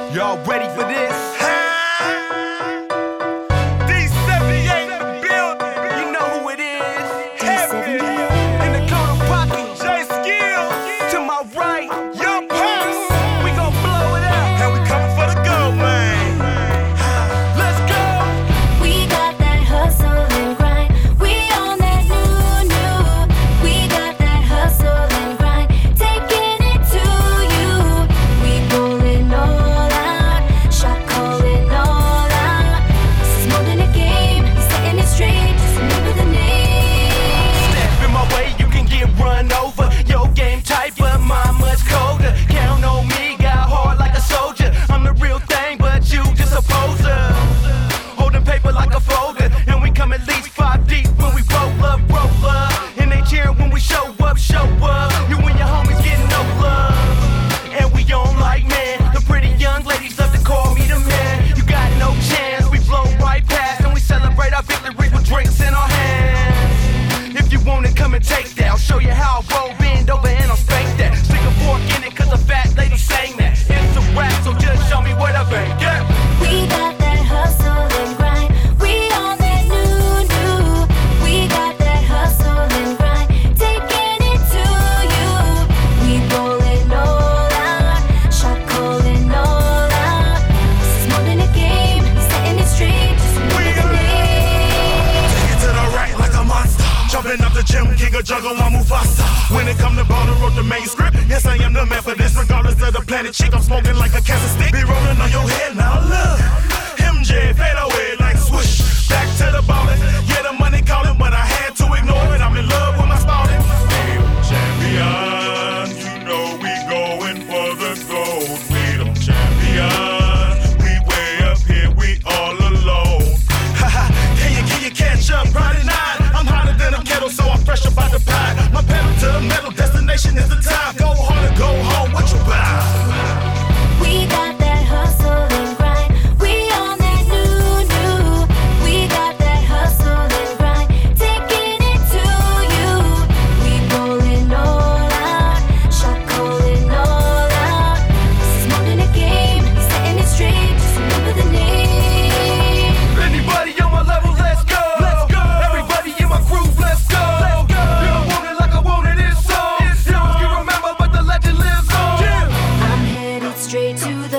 Y'all ready for this? D78 in the building. You know who it is. Heavy. In the corner pocket. Jay Skills. To my right. Young Pops. We gon' blow it out. And we coming for the gold, man. Let's go. We got that hustle and grind. We on that new. We got that hustle and grind. Taking it to you. We rolling all out. Shot calling all out. This is more than a game. He's setting it straight. Just remember the name. Step in my way, you can get run over. Your game tight, but mine much colder. Count on me, got hard like a soldier. I'm the real thing, but you just a poser. Holding paper like a folder, and we come at least 5 deep when we roll up. And they cheering when we show up. You and your homies getting no love. And we on like man, the pretty young ladies love to call me the man. You got no chance, we blow right past, and we celebrate our victories with drinks in our hands. If you want it, come and take that. I'll show you how I roll, bend over and I'll spank that. Stick a fork in it, cause a fat lady sang that. It's a rap, so just show me what I bang. Yeah. We got that hustle and grind. We on that new. We got that hustle and grind. Taking it to you. We rolling all out. Shot calling all out. This is more than a game. He's setting it straight. Just remember the name. Take it to the right like a monster. Jumping up the gym, king of jungle, I'm Mufasa. When it come to ball, I wrote the main script. Yes, I am the man for this. Regardless of the planet, chick, I'm smoking like a cancer stick. Be rolling on your head, now look. MJ, fade away like swoosh. Back to the ballin'. Yeah, the money calling, but I had to ignore it. I'm in love with my spouting. Champion, you know we going for the gold. Freedom champion. We way up here, we all alone. Haha, can you catch up? Friday night, I'm hotter than a kettle, so I'm fresh about the pie. My pedal to the metal, destination is the time. Go hard or go home, what you buy? We got that hustle and grind. We on that new. We got that hustle and grind. Taking it to you. We rolling all out. Shot calling all out. This is more than a game. He's setting it straight. Just remember the name. Anybody on my level, let's go. Everybody in my groove, let's go. You don't want it like I wanted it, so. Heroes can remember, but the legend lives on. I'm headed straight to the